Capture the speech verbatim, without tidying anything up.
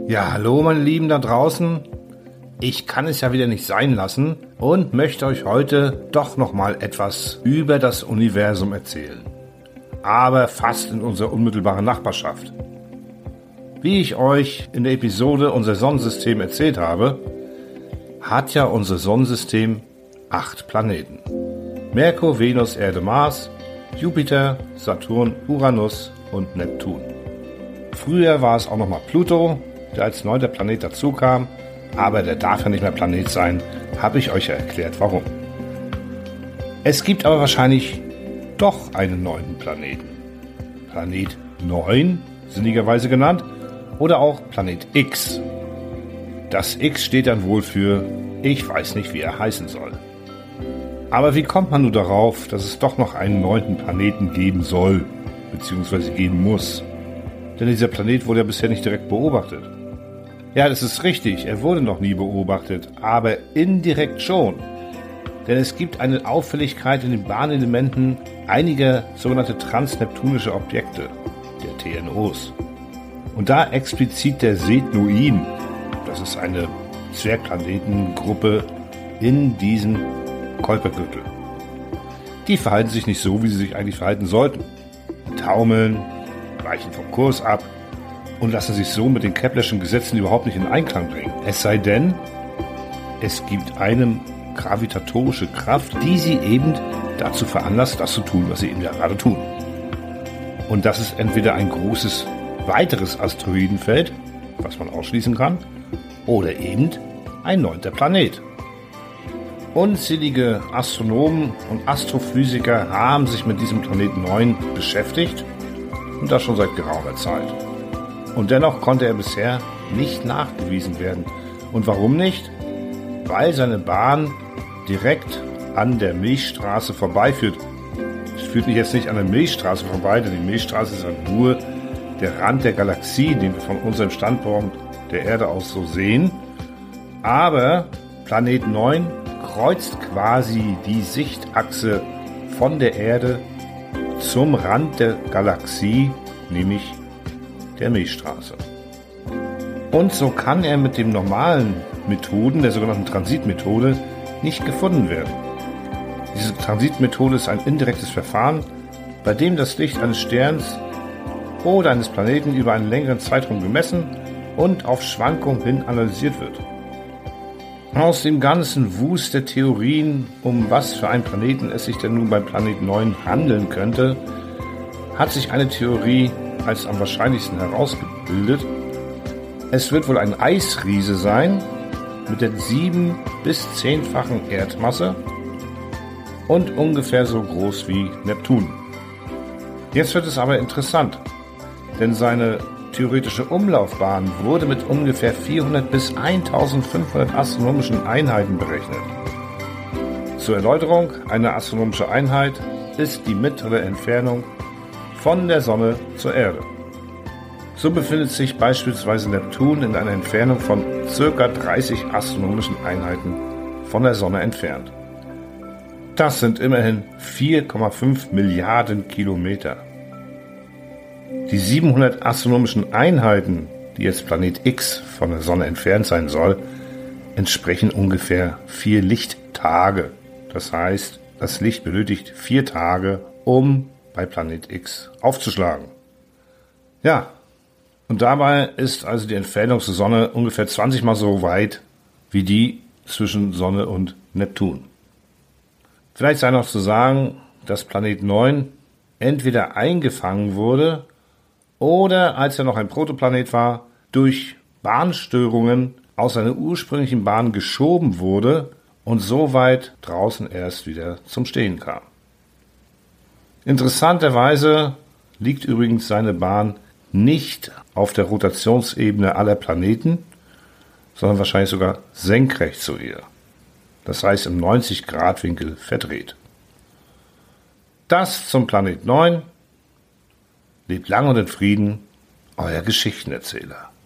Ja, hallo meine Lieben da draußen. Ich kann es ja wieder nicht sein lassen und möchte euch heute doch nochmal etwas über das Universum erzählen. Aber fast in unserer unmittelbaren Nachbarschaft. Wie ich euch in der Episode Unser Sonnensystem erzählt habe, hat ja unser Sonnensystem acht Planeten. Merkur, Venus, Erde, Mars, Jupiter, Saturn, Uranus und Neptun. Früher war es auch nochmal Pluto, der als neunter Planet dazu kam, aber der darf ja nicht mehr Planet sein, habe ich euch ja erklärt, warum. Es gibt aber wahrscheinlich doch einen neunten Planeten. Planet neun, sinnigerweise genannt, oder auch Planet X. Das X steht dann wohl für, ich weiß nicht, wie er heißen soll. Aber wie kommt man nun darauf, dass es doch noch einen neunten Planeten geben soll, beziehungsweise geben muss? Denn dieser Planet wurde ja bisher nicht direkt beobachtet. Ja, das ist richtig, er wurde noch nie beobachtet, aber indirekt schon. Denn es gibt eine Auffälligkeit in den Bahnelementen einiger sogenannte transneptunische Objekte, der T N Os. Und da explizit der Sednuin, das ist eine Zwergplanetengruppe in diesem Kuipergürtel. Die verhalten sich nicht so, wie sie sich eigentlich verhalten sollten. Taumeln, weichen vom Kurs ab und lassen sich so mit den Keplerschen Gesetzen überhaupt nicht in Einklang bringen. Es sei denn, es gibt eine gravitatorische Kraft, die sie eben dazu veranlasst, das zu tun, was sie eben ja gerade tun. Und das ist entweder ein großes weiteres Asteroidenfeld, was man ausschließen kann, oder eben ein neunter Planet. Unzählige Astronomen und Astrophysiker haben sich mit diesem Planeten neun beschäftigt und das schon seit geraumer Zeit. Und dennoch konnte er bisher nicht nachgewiesen werden. Und warum nicht? Weil seine Bahn direkt an der Milchstraße vorbeiführt. Es führt nicht jetzt nicht an der Milchstraße vorbei, denn die Milchstraße ist halt nur der Rand der Galaxie, den wir von unserem Standpunkt der Erde aus so sehen. Aber Planet neun kreuzt quasi die Sichtachse von der Erde zum Rand der Galaxie, nämlich der Milchstraße. Und so kann er mit den normalen Methoden, der sogenannten Transitmethode, nicht gefunden werden. Diese Transitmethode ist ein indirektes Verfahren, bei dem das Licht eines Sterns oder eines Planeten über einen längeren Zeitraum gemessen und auf Schwankungen hin analysiert wird. Aus dem ganzen Wust der Theorien, um was für einen Planeten es sich denn nun beim Planet neun handeln könnte, hat sich eine Theorie als am wahrscheinlichsten herausgebildet. Es wird wohl ein Eisriese sein mit der sieben- bis zehnfachen Erdmasse und ungefähr so groß wie Neptun. Jetzt wird es aber interessant, denn seine theoretische Umlaufbahn wurde mit ungefähr vierhundert bis eintausendfünfhundert astronomischen Einheiten berechnet. Zur Erläuterung, eine astronomische Einheit ist die mittlere Entfernung von der Sonne zur Erde. So befindet sich beispielsweise Neptun in einer Entfernung von ca. dreißig astronomischen Einheiten von der Sonne entfernt. Das sind immerhin vier Komma fünf Milliarden Kilometer. Die siebenhundert astronomischen Einheiten, die jetzt Planet X von der Sonne entfernt sein soll, entsprechen ungefähr vier Lichttage. Das heißt, das Licht benötigt vier Tage, um bei Planet X aufzuschlagen. Ja, und dabei ist also die Entfernung zur Sonne ungefähr zwanzig Mal so weit wie die zwischen Sonne und Neptun. Vielleicht sei noch zu sagen, dass Planet neun entweder eingefangen wurde oder, als er noch ein Protoplanet war, durch Bahnstörungen aus seiner ursprünglichen Bahn geschoben wurde und so weit draußen erst wieder zum Stehen kam. Interessanterweise liegt übrigens seine Bahn nicht auf der Rotationsebene aller Planeten, sondern wahrscheinlich sogar senkrecht zu ihr. Das heißt im neunzig Grad Winkel verdreht. Das zum Planet neun. Lebt lang und in Frieden, euer Geschichtenerzähler.